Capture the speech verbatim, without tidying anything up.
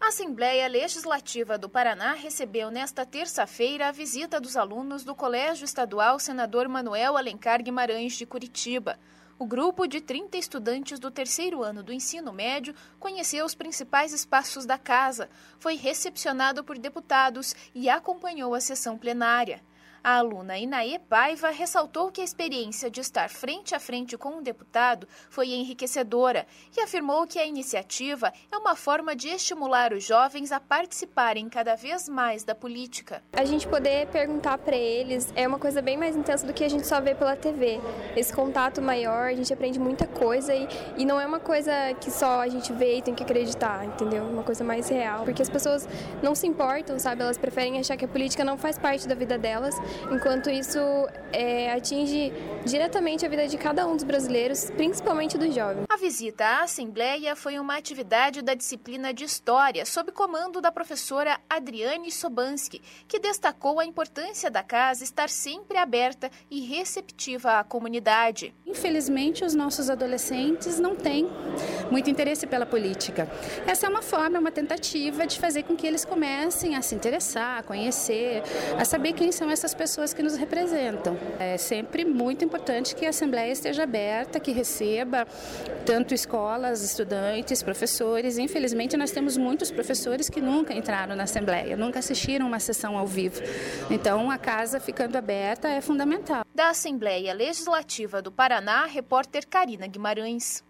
Assembleia Legislativa do Paraná recebeu nesta terça-feira a visita dos alunos do Colégio Estadual Senador Manuel Alencar Guimarães de Curitiba. O grupo de trinta estudantes do terceiro ano do ensino médio conheceu os principais espaços da casa, foi recepcionado por deputados e acompanhou a sessão plenária. A aluna Inaê Paiva ressaltou que a experiência de estar frente a frente com um deputado foi enriquecedora e afirmou que a iniciativa é uma forma de estimular os jovens a participarem cada vez mais da política. A gente poder perguntar para eles é uma coisa bem mais intensa do que a gente só vê pela T V. Esse contato maior, a gente aprende muita coisa e, e não é uma coisa que só a gente vê e tem que acreditar, entendeu? Uma coisa mais real, porque as pessoas não se importam, sabe? Elas preferem achar que a política não faz parte da vida delas, enquanto isso é, atinge diretamente a vida de cada um dos brasileiros, principalmente dos jovens. A visita à Assembleia foi uma atividade da disciplina de História, sob comando da professora Adriane Sobanski, que destacou a importância da casa estar sempre aberta e receptiva à comunidade. Infelizmente, os nossos adolescentes não têm muito interesse pela política. Essa é uma forma, uma tentativa de fazer com que eles comecem a se interessar, a conhecer, a saber quem são essas pessoas que nos representam. É sempre muito importante que a Assembleia esteja aberta, que receba tanto escolas, estudantes, professores. Infelizmente, nós temos muitos professores que nunca entraram na Assembleia, nunca assistiram uma sessão ao vivo. Então, a casa ficando aberta é fundamental. Da Assembleia Legislativa do Paraná, repórter Karina Guimarães.